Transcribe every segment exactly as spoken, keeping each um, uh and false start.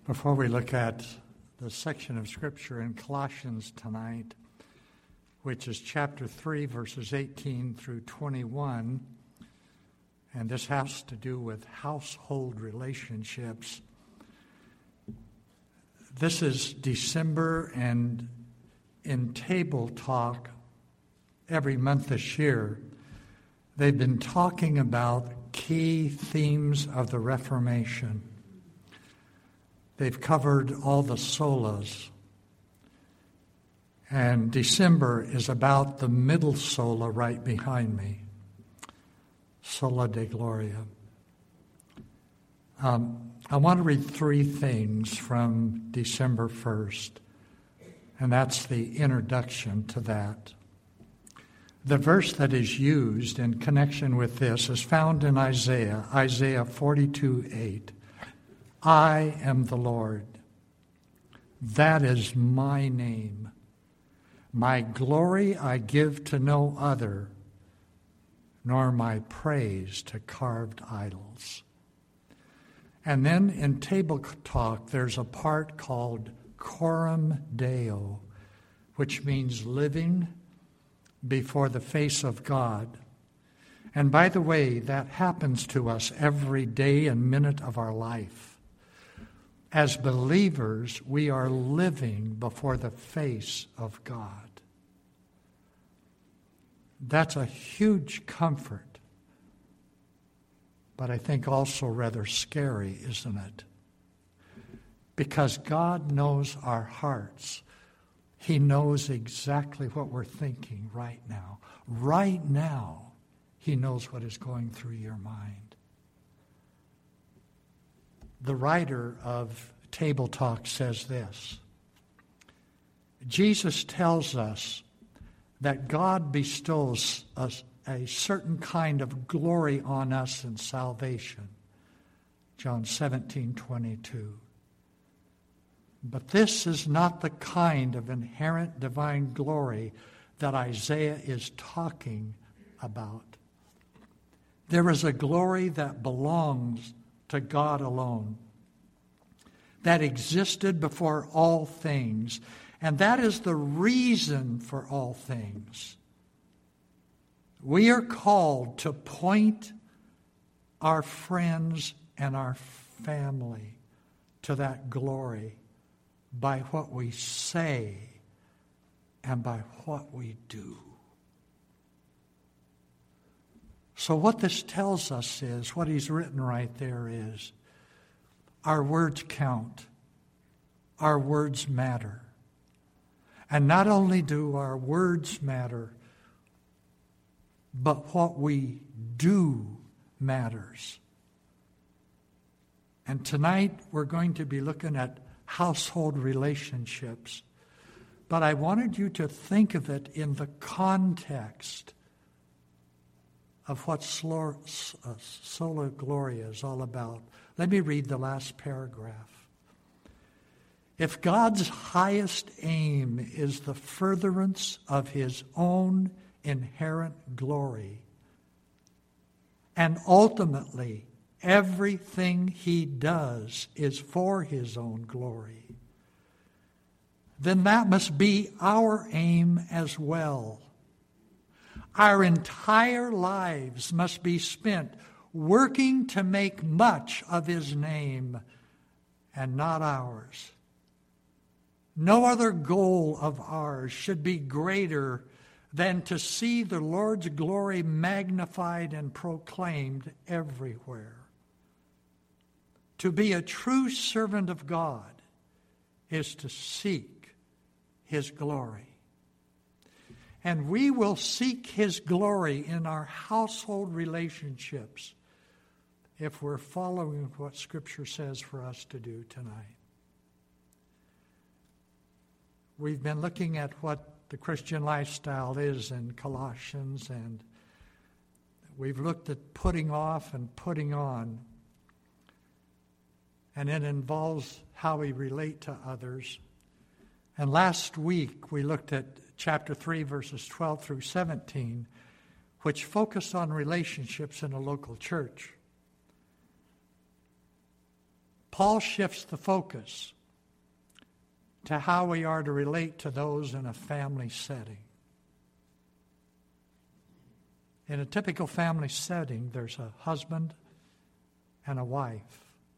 Before we look at the section of Scripture in Colossians tonight, which is chapter three, verses eighteen through twenty-one, and this has to do with household relationships. This is December, and in Table Talk, every month this year, they've been talking about key themes of the Reformation. They've covered all the solas. And December is about the middle sola right behind me, Sola Dei Gloria. Um, I want to read three things from December first, and that's the introduction to that. The verse that is used in connection with this is found in Isaiah, Isaiah forty-two eight. I am the Lord. That is my name. My glory I give to no other, nor my praise to carved idols. And then in Table Talk, there's a part called Coram Deo, which means living before the face of God. And by the way, that happens to us every day and minute of our life. As believers, we are living before the face of God. That's a huge comfort, but I think also rather scary, isn't it? Because God knows our hearts. He knows exactly what we're thinking right now. Right now, He knows what is going through your mind. The writer of Table Talk says this. Jesus tells us that God bestows us a certain kind of glory on us in salvation. John seventeen twenty-two. But this is not the kind of inherent divine glory that Isaiah is talking about. There is a glory that belongs to God alone, that existed before all things, and that is the reason for all things. We are called to point our friends and our family to that glory by what we say and by what we do. So what this tells us is, what he's written right there is, our words count. Our words matter. And not only do our words matter, but what we do matters. And tonight we're going to be looking at household relationships. But I wanted you to think of it in the context of what Sola Gloria is all about. Let me read the last paragraph. If God's highest aim is the furtherance of His own inherent glory, and ultimately everything He does is for His own glory, then that must be our aim as well. Our entire lives must be spent working to make much of His name and not ours. No other goal of ours should be greater than to see the Lord's glory magnified and proclaimed everywhere. To be a true servant of God is to seek His glory. And we will seek His glory in our household relationships if we're following what Scripture says for us to do tonight. We've been looking at what the Christian lifestyle is in Colossians, and we've looked at putting off and putting on. And it involves how we relate to others. And last week we looked at chapter three, verses twelve through seventeen, which focused on relationships in a local church. Paul shifts the focus to how we are to relate to those in a family setting. In a typical family setting, there's a husband and a wife.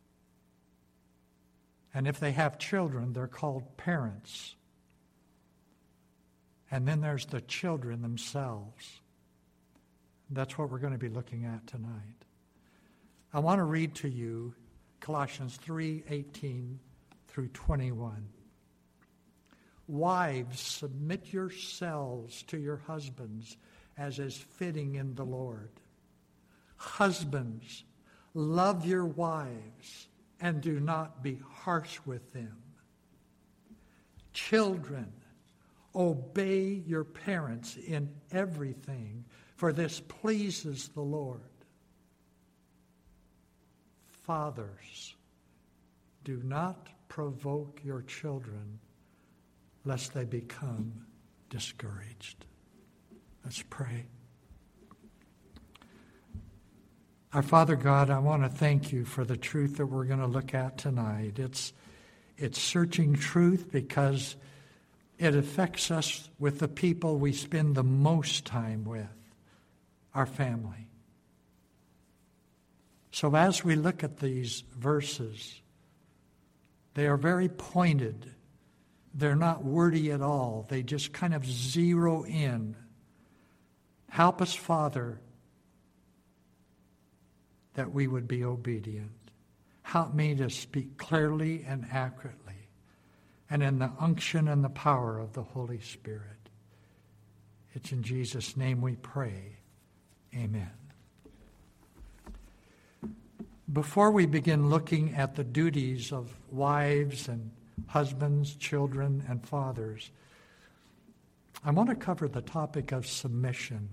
And if they have children, they're called parents. And then there's the children themselves. That's what we're going to be looking at tonight. I want to read to you Colossians three eighteen through twenty-one. Wives, submit yourselves to your husbands as is fitting in the Lord. Husbands, love your wives and do not be harsh with them. Children, obey your parents in everything, for this pleases the Lord. Fathers, do not provoke your children, lest they become discouraged. Let's pray. Our Father God, I want to thank you for the truth that we're going to look at tonight. It's, it's searching truth because it affects us with the people we spend the most time with, our family. So as we look at these verses, they are very pointed. They're not wordy at all. They just kind of zero in. Help us, Father, that we would be obedient. Help me to speak clearly and accurately, and in the unction and the power of the Holy Spirit. It's in Jesus' name we pray. Amen. Before we begin looking at the duties of wives and husbands, children, and fathers, I want to cover the topic of submission.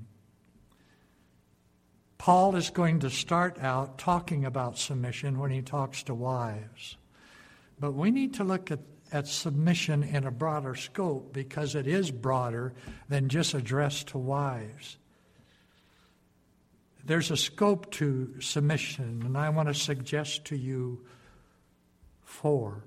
Paul is going to start out talking about submission when he talks to wives. But we need to look at, at submission in a broader scope because it is broader than just addressed to wives. There's a scope to submission, and I want to suggest to you four.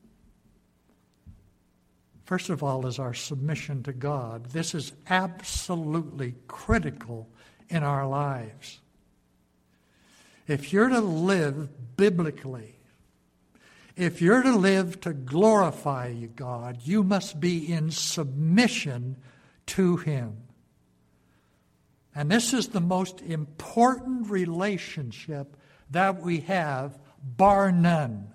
First of all is our submission to God. This is absolutely critical in our lives. If you're to live biblically, if you're to live to glorify God, you must be in submission to Him. And this is the most important relationship that we have, bar none.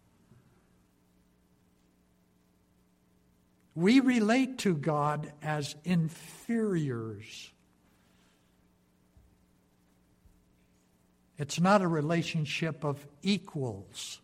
We relate to God as inferiors. It's not a relationship of equals.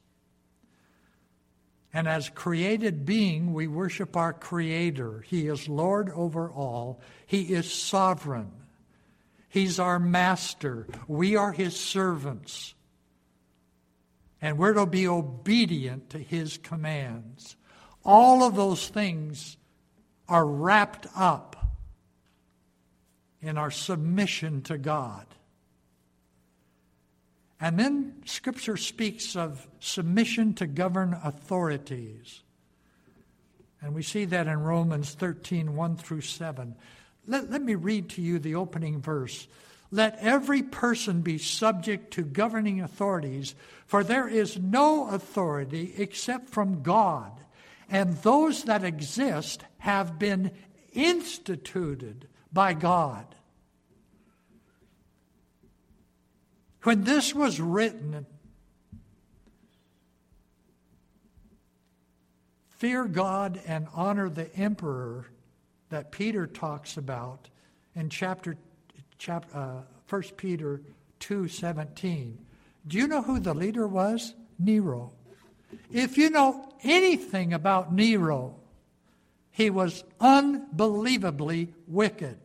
And as created being, we worship our Creator. He is Lord over all. He is sovereign. He's our master. We are His servants. And we're to be obedient to His commands. All of those things are wrapped up in our submission to God. And then Scripture speaks of submission to govern authorities. And we see that in Romans thirteen, one through seven. Let, let me read to you the opening verse. Let every person be subject to governing authorities, for there is no authority except from God, and those that exist have been instituted by God. When this was written, fear God and honor the emperor that Peter talks about in chapter, chapter uh, First Peter two seventeen. Do you know who the leader was? Nero. If you know anything about Nero, he was unbelievably wicked.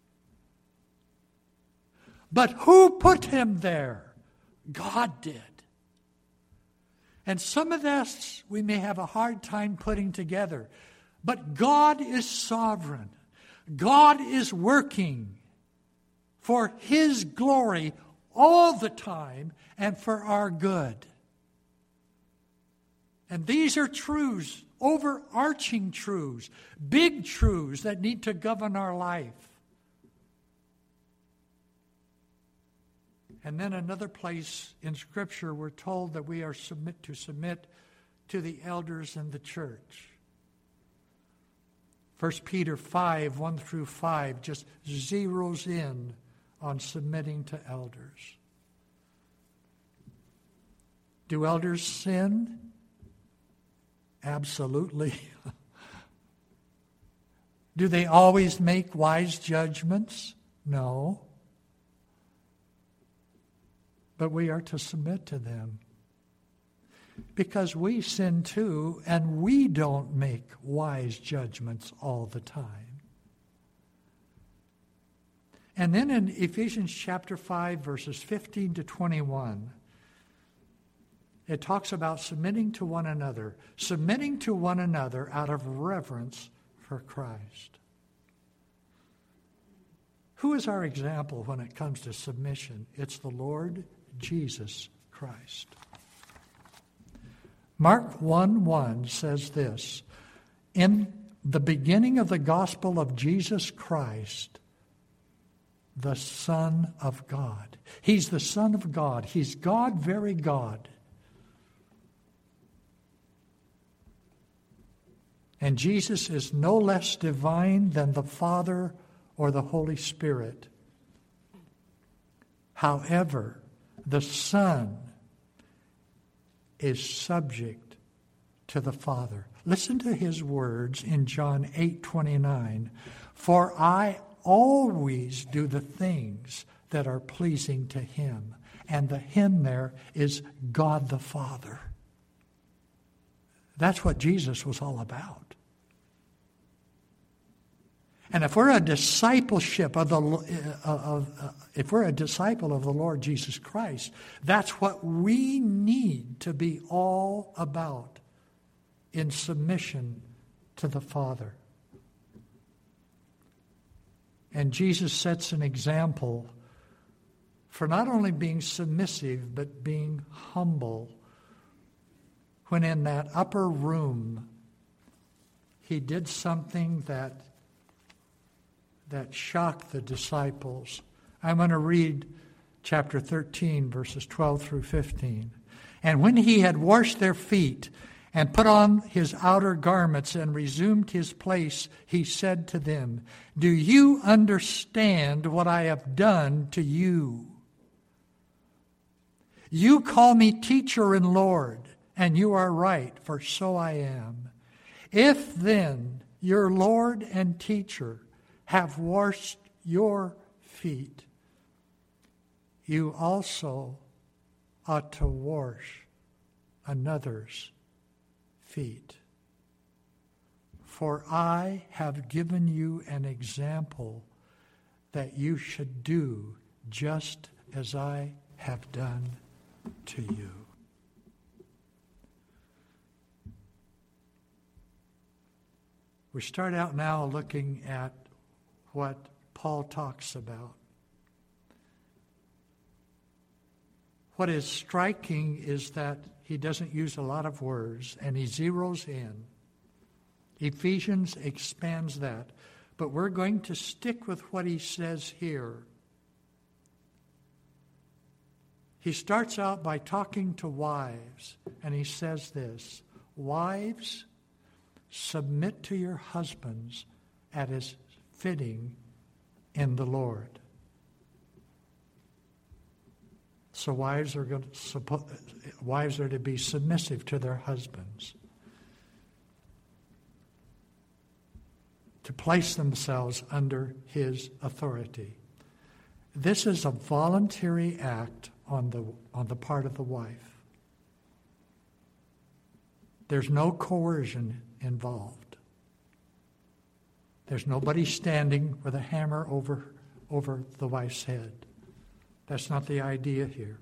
But who put him there? God did. And some of this we may have a hard time putting together. But God is sovereign. God is working for His glory all the time and for our good. And these are truths, overarching truths, big truths that need to govern our life. And then another place in Scripture, we're told that we are submit to submit to the elders in the church. First Peter five, one through five, just zeroes in on submitting to elders. Do elders sin? Absolutely. Do they always make wise judgments? No. But we are to submit to them. Because we sin too, and we don't make wise judgments all the time. And then in Ephesians chapter five, verses fifteen to twenty-one, it talks about submitting to one another, submitting to one another out of reverence for Christ. Who is our example when it comes to submission? It's the Lord Jesus Christ. Mark one one says this, in the beginning of the gospel of Jesus Christ, the Son of God. He's the Son of God. He's God, very God. And Jesus is no less divine than the Father or the Holy Spirit. However, the Son is subject to the Father. Listen to his words in John eight twenty-nine. For I always do the things that are pleasing to him. And the him there is God the Father. That's what Jesus was all about. And if we're a discipleship of the, uh, of, uh, if we're a disciple of the Lord Jesus Christ, that's what we need to be all about in submission to the Father. And Jesus sets an example for not only being submissive, but being humble. When in that upper room, he did something that that shocked the disciples. I'm going to read chapter thirteen, verses twelve through fifteen. And when he had washed their feet and put on his outer garments and resumed his place, he said to them, do you understand what I have done to you? You call me teacher and Lord, and you are right, for so I am. If then your Lord and teacher have washed your feet, you also ought to wash another's feet. For I have given you an example that you should do just as I have done to you. We start out now looking at what Paul talks about. What is striking is that he doesn't use a lot of words, and he zeroes in. Ephesians expands that, but we're going to stick with what he says here. He starts out by talking to wives, and he says this, wives, submit to your husbands as is fitting in the Lord. So wives are going to, wives are to be submissive to their husbands, to place themselves under his authority. This is a voluntary act on the on the part of the wife. There's no coercion involved. There's nobody standing with a hammer over, over the wife's head. That's not the idea here.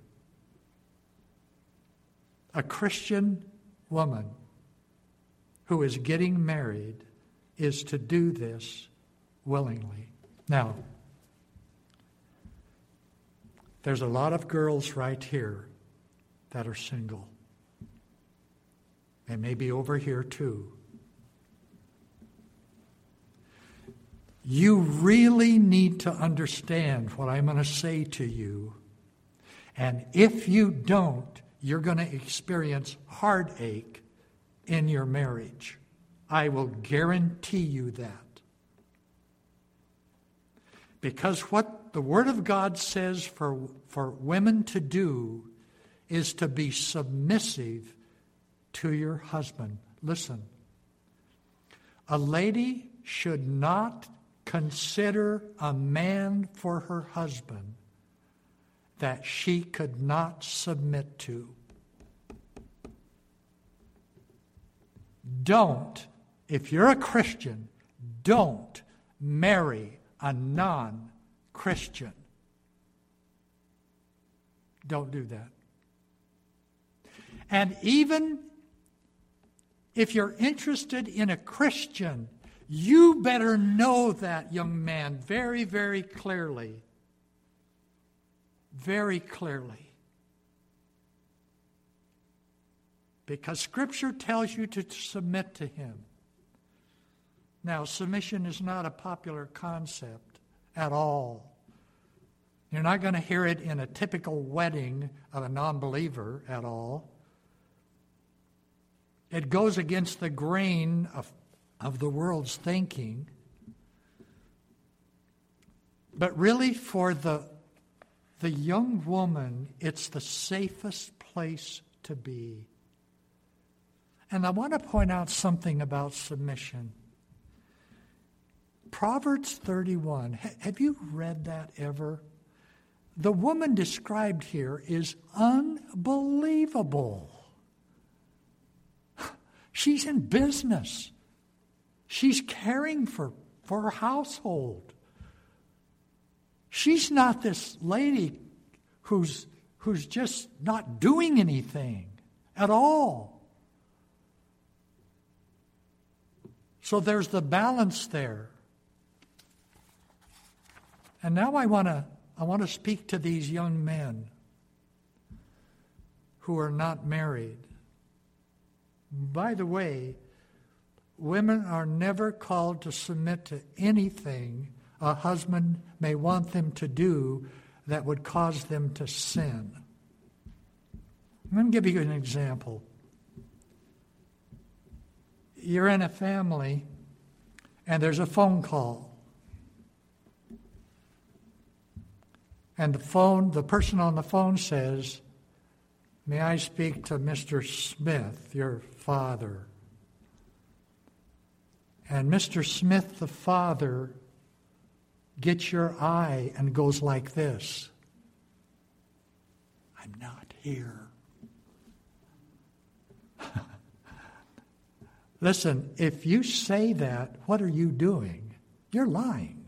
A Christian woman who is getting married is to do this willingly. Now, there's a lot of girls right here that are single. and maybe over here too. You really need to understand what I'm going to say to you. And if you don't, you're going to experience heartache in your marriage. I will guarantee you that. Because what the Word of God says for, for women to do is to be submissive to your husband. Listen, a lady should not consider a man for her husband that she could not submit to. Don't, if you're a Christian, don't marry a non-Christian. Don't do that. And even if you're interested in a Christian, you better know that young man very, very clearly. Very clearly. Because Scripture tells you to submit to him. Now, submission is not a popular concept at all. You're not going to hear it in a typical wedding of a non-believer at all. It goes against the grain of, of the world's thinking. But really, for the, the young woman, it's the safest place to be. And I want to point out something about submission. Proverbs thirty-one, have you read that ever? The woman described here is unbelievable. She's in business. She's caring for, for her household. She's not this lady who's, who's just not doing anything at all. So there's the balance there. And now I want to I want to speak to these young men who are not married. By the way, women are never called to submit to anything a husband may want them to do that would cause them to sin. I'm going to give you an example. You're in a family and there's a phone call. And the phone, the person on the phone says, "May I speak to Mister Smith, your father?" And Mister Smith, the father, gets your eye and goes like this. "I'm not here." Listen, if you say that, what are you doing? You're lying.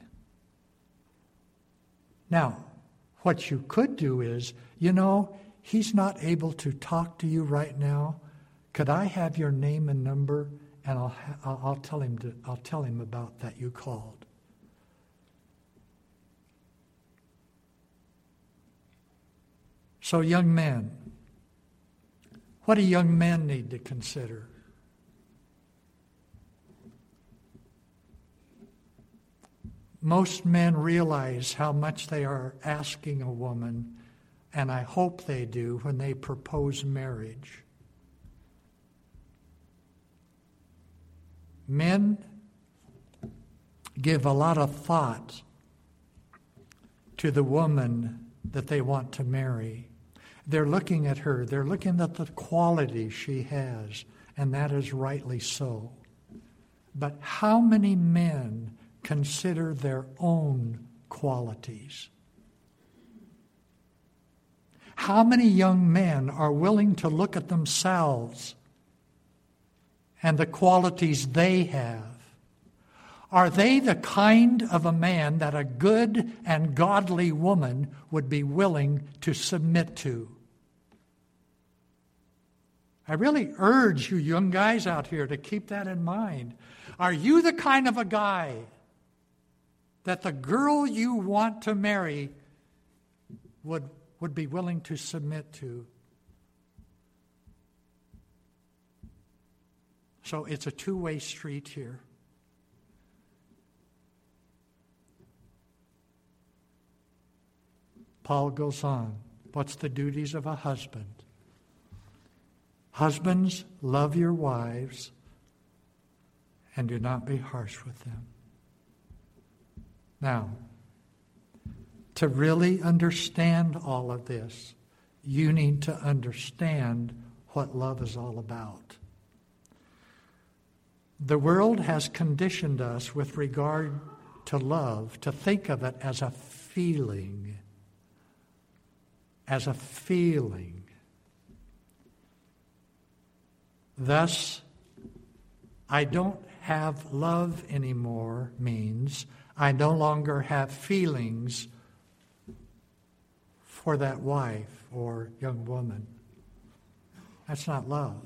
Now, what you could do is, you know, he's not able to talk to you right now. Could I have your name and number, and I'll I'll, I'll tell him to, I'll tell him about that you called. So, young men, what do young men need to consider? Most men realize how much they are asking a woman, and I hope they do, when they propose marriage. Men give a lot of thought to the woman that they want to marry. They're looking at her. They're looking at the qualities she has, and that is rightly so. But how many men consider their own qualities? How many young men are willing to look at themselves and the qualities they have? Are they the kind of a man that a good and godly woman would be willing to submit to? I really urge you young guys out here to keep that in mind. Are you the kind of a guy that the girl you want to marry would, would be willing to submit to? So it's a two-way street here. Paul goes on. What's the duties of a husband? Husbands, love your wives and do not be harsh with them. Now, to really understand all of this, you need to understand what love is all about. The world has conditioned us with regard to love to think of it as a feeling. As a feeling. Thus, I don't have love anymore means I no longer have feelings for that wife or young woman. That's not love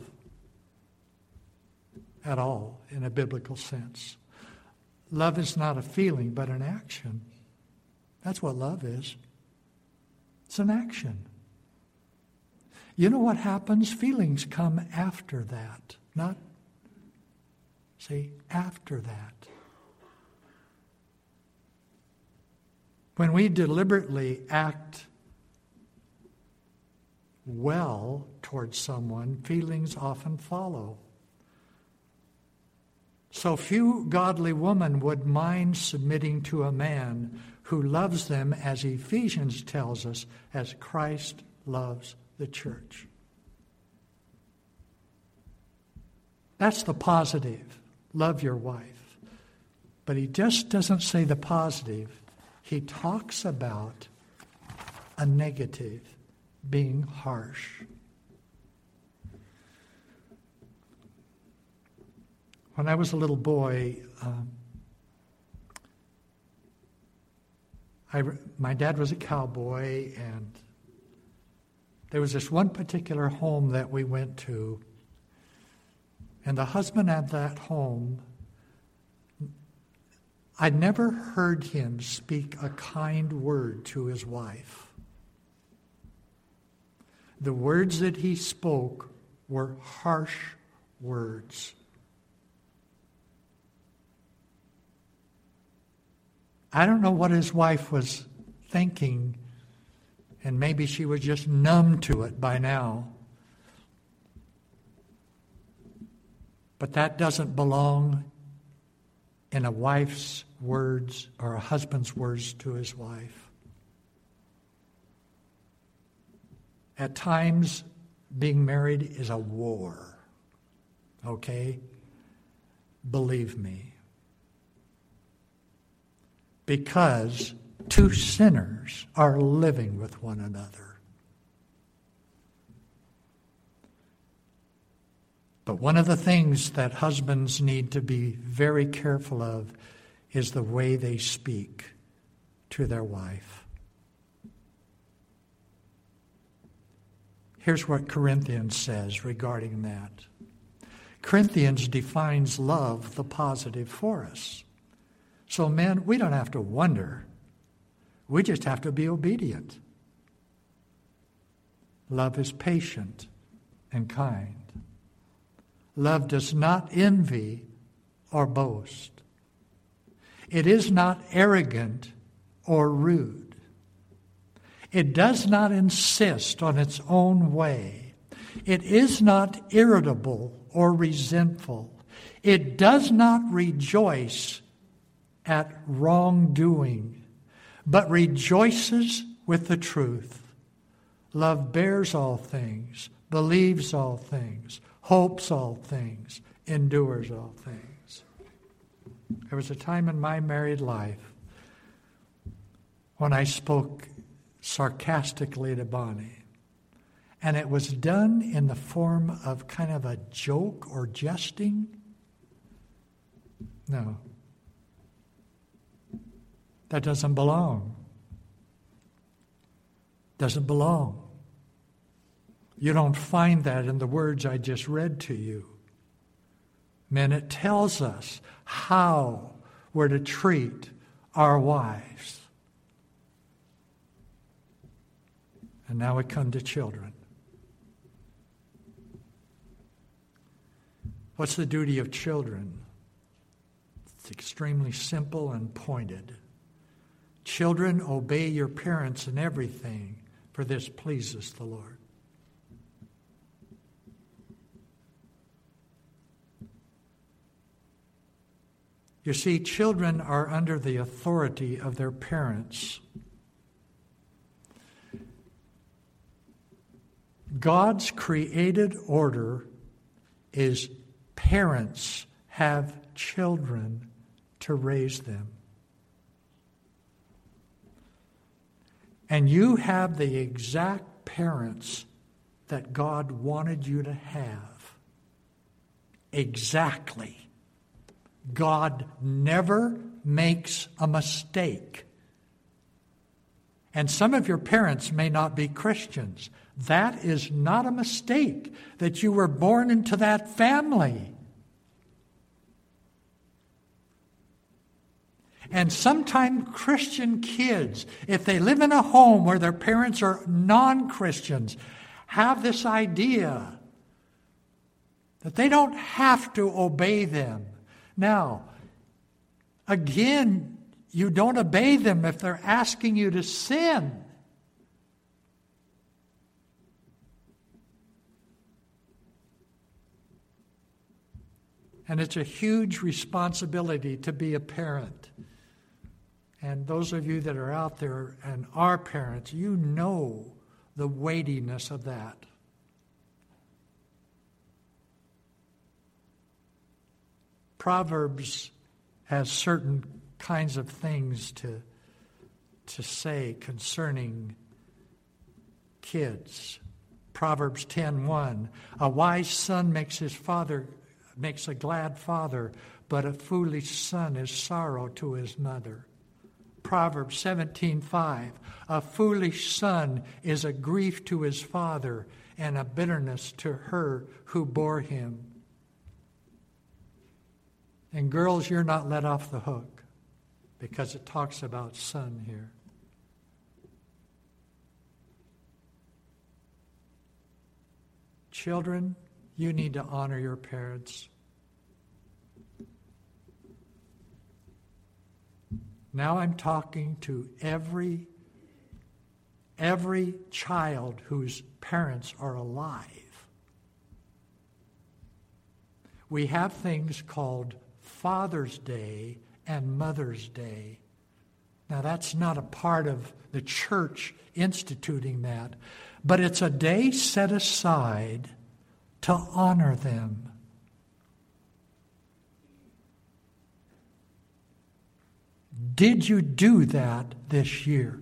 at all in a biblical sense. Love is not a feeling but an action. That's what love is. It's an action. You know what happens? Feelings come after that. Not, see, after that. When we deliberately act well towards someone, feelings often follow. So few godly women would mind submitting to a man who loves them, as Ephesians tells us, as Christ loves the church. That's the positive. Love your wife. But he just doesn't say the positive. He talks about a negative, being harsh. When I was a little boy, um, I, my dad was a cowboy, and there was this one particular home that we went to, and the husband at that home, I'd never heard him speak a kind word to his wife. The words that he spoke were harsh words. I don't know what his wife was thinking, and maybe she was just numb to it by now. But that doesn't belong in a wife's words or a husband's words to his wife. At times, being married is a war. Okay? Believe me. Because two sinners are living with one another. But one of the things that husbands need to be very careful of is the way they speak to their wife. Here's what Corinthians says regarding that. Corinthians defines love, the positive, for us. So men, we don't have to wonder. We just have to be obedient. Love is patient and kind. Love does not envy or boast. It is not arrogant or rude. It does not insist on its own way. It is not irritable or resentful. It does not rejoice at wrongdoing, but rejoices with the truth. Love bears all things, believes all things, hopes all things, endures all things. There was a time in my married life when I spoke sarcastically to Bonnie, and it was done in the form of kind of a joke or jesting. No. That doesn't belong. Doesn't belong. You don't find that in the words I just read to you. Men, it tells us how we're to treat our wives. And now we come to children. What's the duty of children? It's extremely simple and pointed. Children, obey your parents in everything, for this pleases the Lord. You see, children are under the authority of their parents. God's created order is parents have children to raise them. And you have the exact parents that God wanted you to have. Exactly. God never makes a mistake. And some of your parents may not be Christians. That is not a mistake that you were born into that family. And sometimes Christian kids, if they live in a home where their parents are non-Christians, have this idea that they don't have to obey them. Now, again, you don't obey them if they're asking you to sin. And it's a huge responsibility to be a parent. And those of you that are out there and are parents, you know the weightiness of that. Proverbs has certain kinds of things to, to say concerning kids. Proverbs ten one, a wise son makes his father makes a glad father, but a foolish son is sorrow to his mother. Proverbs seventeen five, a foolish son is a grief to his father and a bitterness to her who bore him. And girls, you're not let off the hook because it talks about son here. Children, you need to honor your parents. Now I'm talking to every, every child whose parents are alive. We have things called Father's Day and Mother's Day. Now that's not a part of the church instituting that, but it's a day set aside to honor them. Did you do that this year?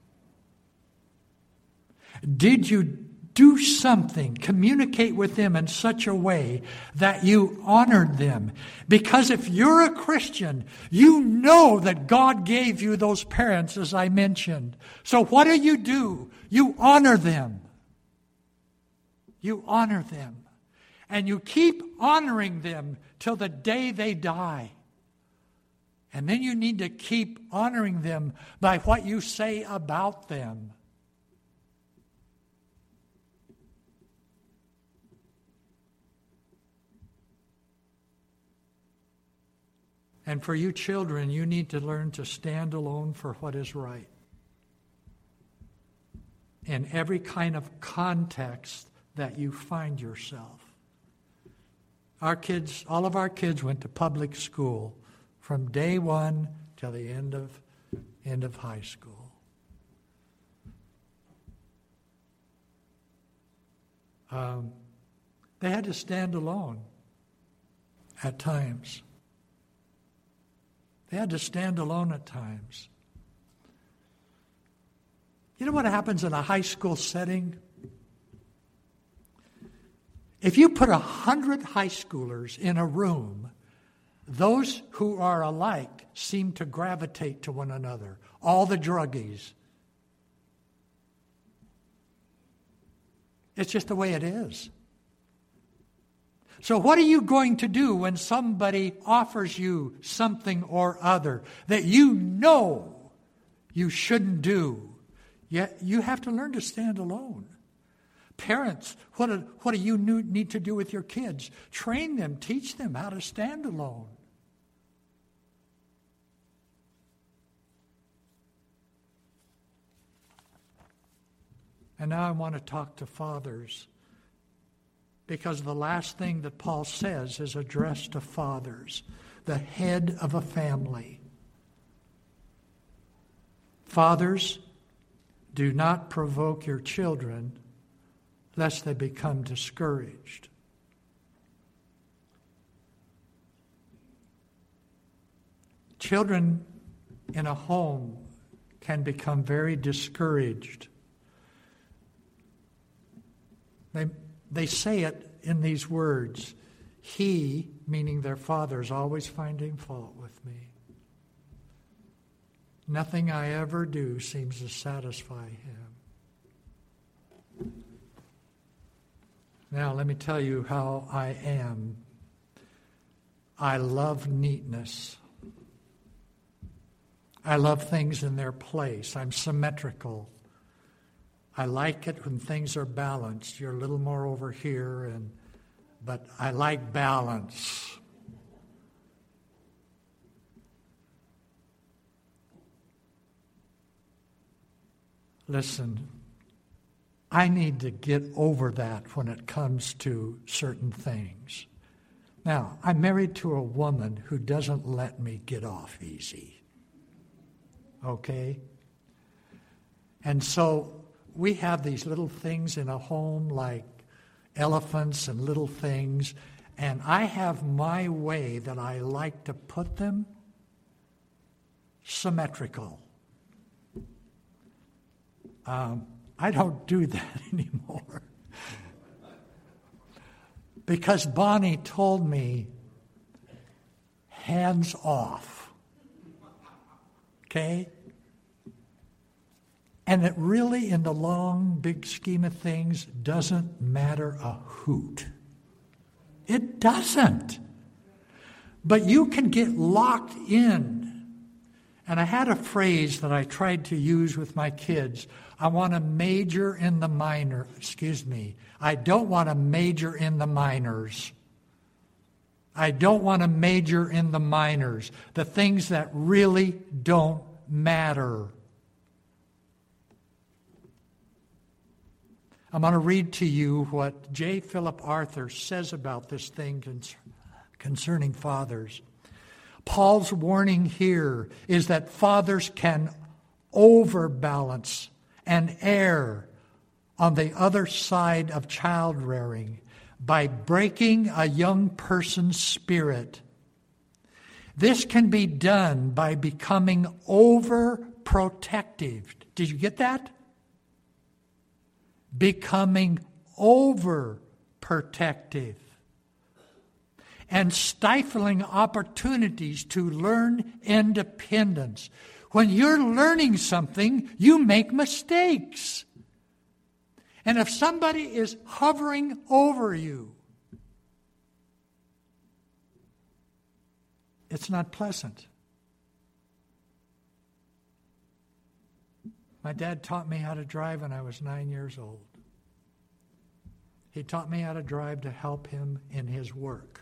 Did you do something, communicate with them in such a way that you honored them? Because if you're a Christian, you know that God gave you those parents, as I mentioned. So what do you do? You honor them. You honor them. And you keep honoring them till the day they die. And then you need to keep honoring them by what you say about them. And for you children, you need to learn to stand alone for what is right. In every kind of context that you find yourself. Our kids, all of our kids went to public school from day one till the end of end of high school. Um, they had to stand alone at times. They had to stand alone at times. You know what happens in a high school setting? If you put a hundred high schoolers in a room, those who are alike seem to gravitate to one another. All the druggies. It's just the way it is. So what are you going to do when somebody offers you something or other that you know you shouldn't do? Yet you have to learn to stand alone. Parents, what do, what do you need to do with your kids? Train them, teach them how to stand alone. And now I want to talk to fathers, because the last thing that Paul says is addressed to fathers, the head of a family. Fathers, do not provoke your children lest they become discouraged. Children in a home can become very discouraged. They, they say it in these words, he, meaning their father, is always finding fault with me. Nothing I ever do seems to satisfy him. Now, let me tell you how I am. I love neatness. I love things in their place. I'm symmetrical. I like it when things are balanced. You're a little more over here, and but I like balance. Listen, I need to get over that when it comes to certain things. Now, I'm married to a woman who doesn't let me get off easy. Okay? And so we have these little things in a home like elephants and little things, and I have my way that I like to put them symmetrical. Um, I don't do that anymore. Because Bonnie told me, hands off. Okay? And it really, in the long, big scheme of things, doesn't matter a hoot. It doesn't. But you can get locked in. And I had a phrase that I tried to use with my kids. I want to major in the minor. Excuse me. I don't want to major in the minors. I don't want to major in the minors. The things that really don't matter. I'm going to read to you what J. Philip Arthur says about this thing concerning fathers. Paul's warning here is that fathers can overbalance and err on the other side of child rearing by breaking a young person's spirit. This can be done by becoming overprotective. Did you get that? Becoming overprotective and stifling opportunities to learn independence. When you're learning something, you make mistakes. And if somebody is hovering over you, it's not pleasant. My dad taught me how to drive when I was nine years old. He taught me how to drive to help him in his work.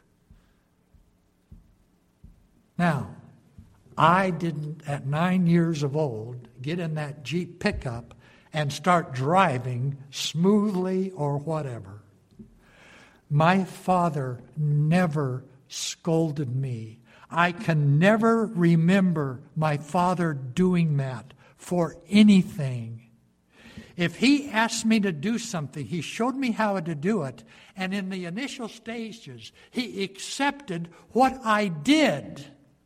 Now, I didn't, at nine years of old, get in that Jeep pickup and start driving smoothly or whatever. My father never scolded me. I can never remember my father doing that for anything. If he asked me to do something, he showed me how to do it, and in the initial stages, he accepted what I did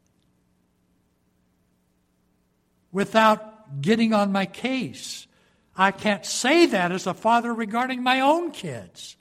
without getting on my case. I can't say that as a father regarding my own kids.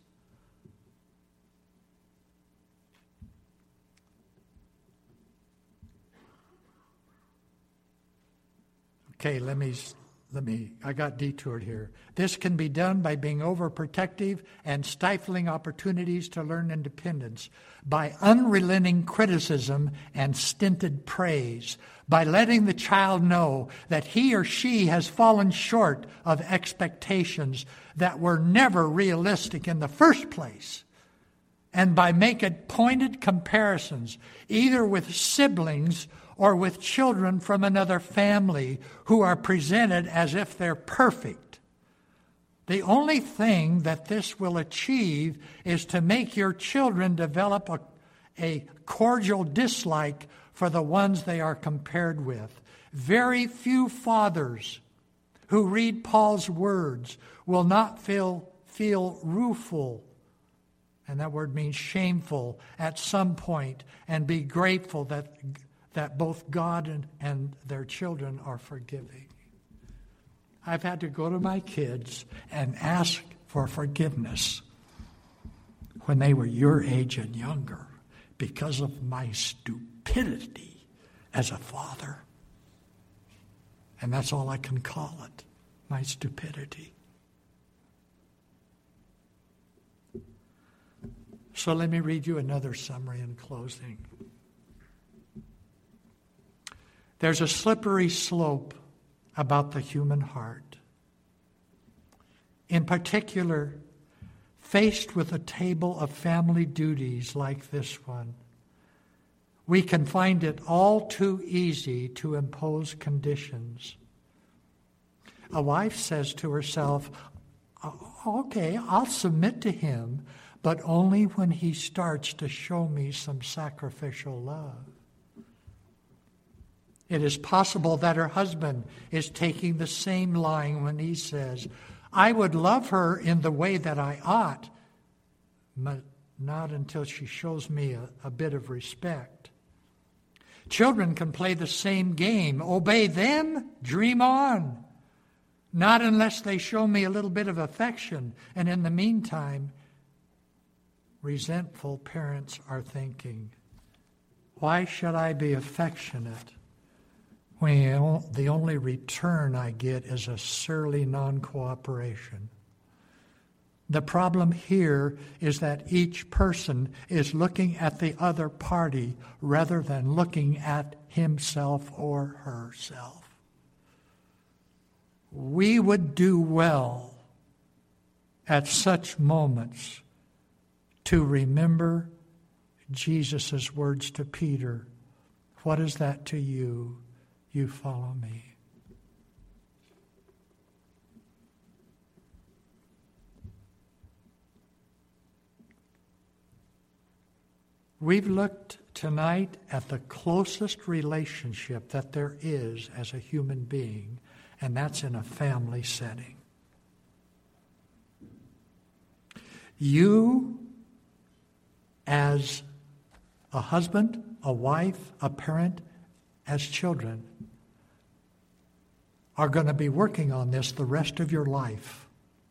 Okay, let me let me, I got detoured here. This can be done by being overprotective and stifling opportunities to learn independence, by unrelenting criticism and stinted praise, by letting the child know that he or she has fallen short of expectations that were never realistic in the first place, and by making pointed comparisons, either with siblings or with children from another family who are presented as if they're perfect. The only thing that this will achieve is to make your children develop a, a cordial dislike for the ones they are compared with. Very few fathers who read Paul's words will not feel, feel rueful, and that word means shameful, at some point, and be grateful that that both God and, and their children are forgiving. I've had to go to my kids and ask for forgiveness when they were your age and younger because of my stupidity as a father. And that's all I can call it, my stupidity. So let me read you another summary in closing. There's a slippery slope about the human heart. In particular, faced with a table of family duties like this one, we can find it all too easy to impose conditions. A wife says to herself, okay, I'll submit to him, but only when he starts to show me some sacrificial love. It is possible that her husband is taking the same line when he says, I would love her in the way that I ought, but not until she shows me a, a bit of respect. Children can play the same game. Obey them, dream on. Not unless they show me a little bit of affection. And in the meantime, resentful parents are thinking, why should I be affectionate when the only return I get is a surly non-cooperation? The problem here is that each person is looking at the other party rather than looking at himself or herself. We would do well at such moments to remember Jesus' words to Peter, what is that to you? You follow me. We've looked tonight at the closest relationship that there is as a human being, and that's in a family setting. You, as a husband, a wife, a parent, as children, are going to be working on this the rest of your life.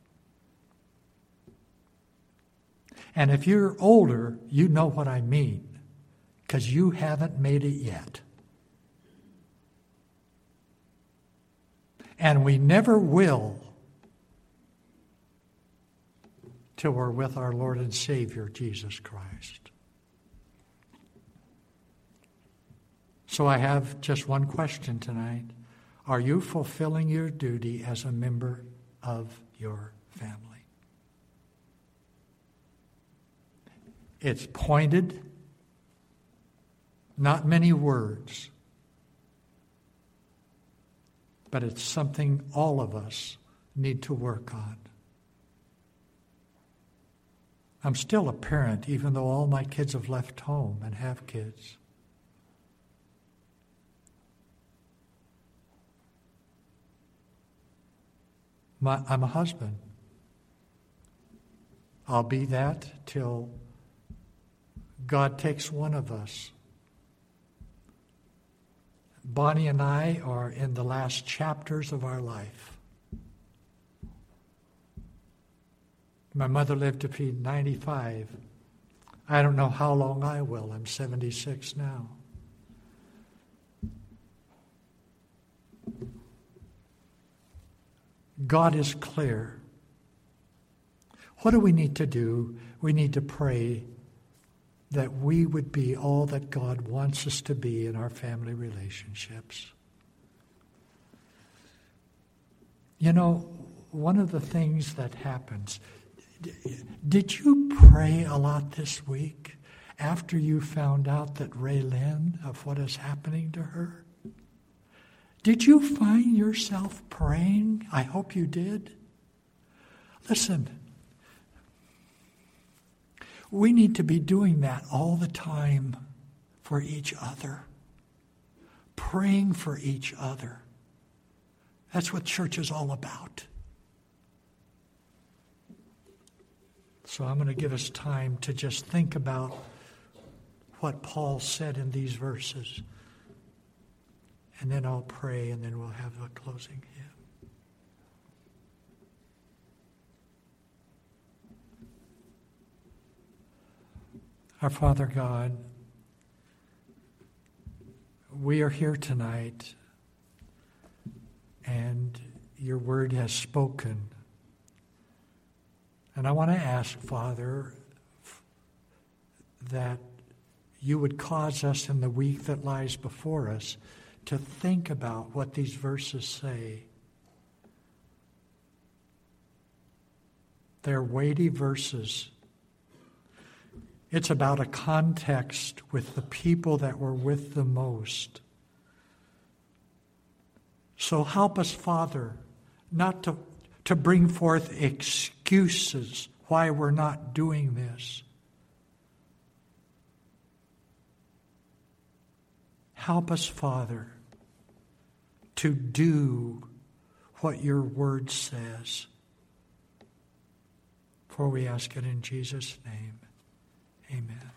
And if you're older, you know what I mean, because you haven't made it yet. And we never will till we're with our Lord and Savior, Jesus Christ. So I have just one question tonight. Are you fulfilling your duty as a member of your family? It's pointed, not many words, but it's something all of us need to work on. I'm still a parent, even though all my kids have left home and have kids. My, I'm a husband. I'll be that till God takes one of us. Bonnie and I are in the last chapters of our life. My mother lived to be ninety-five. I don't know how long I will. I'm seventy-six now. God is clear. What do we need to do? We need to pray that we would be all that God wants us to be in our family relationships. You know, one of the things that happens, did you pray a lot this week after you found out that Raylyn, of what is happening to her? Did you find yourself praying? I hope you did. Listen, we need to be doing that all the time for each other, praying for each other. That's what church is all about. So I'm going to give us time to just think about what Paul said in these verses. And then I'll pray, and then we'll have a closing hymn. Our Father God, we are here tonight, and your word has spoken. And I want to ask, Father, that you would cause us in the week that lies before us to think about what these verses say. They're weighty verses. It's about a context with the people that were with the most. So help us, Father, not to, to bring forth excuses why we're not doing this. Help us, Father, to do what your word says. For we ask it in Jesus' name. Amen.